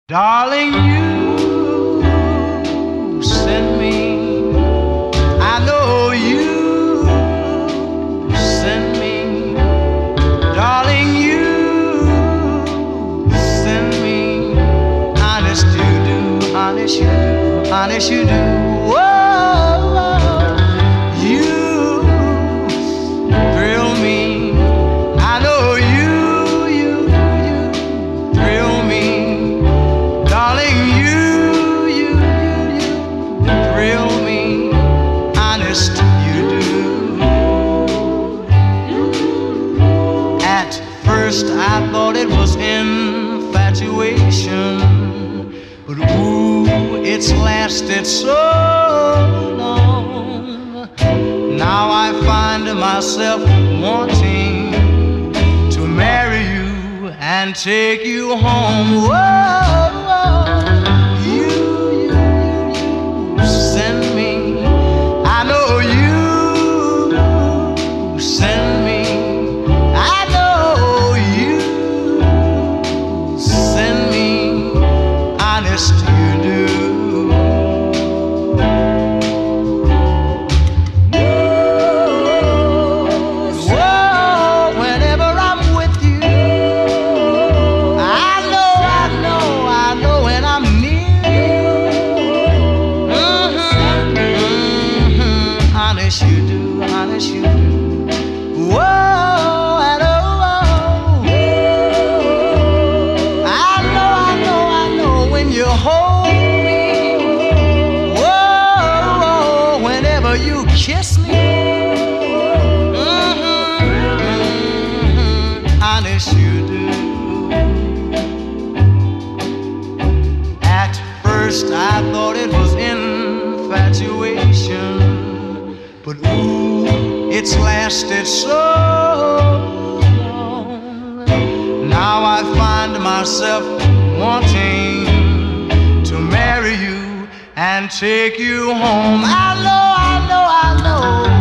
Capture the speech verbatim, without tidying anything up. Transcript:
Darling, you send me, I know you send me. Darling, you send me. Honest you do, honest you do, honest you do. Whoa, you thrill me. I know you, you, you thrill me. Darling, you, you, you, you thrill me, honest you do. At first I thought it was infatuation, but ooh, it's lasted so long. Now I find myself wanting to marry you and take you home. Whoa. Honest you do, honest you do. Whoa, and oh, oh. I know, I know, I know when you hold me. Whoa, whoa, whenever you kiss me. Mm-hmm, mm-hmm. Honest you do. At first I thought it was infatuation, but ooh, it's lasted so long. Now I find myself wanting to marry you and take you home. I know, I know, I know.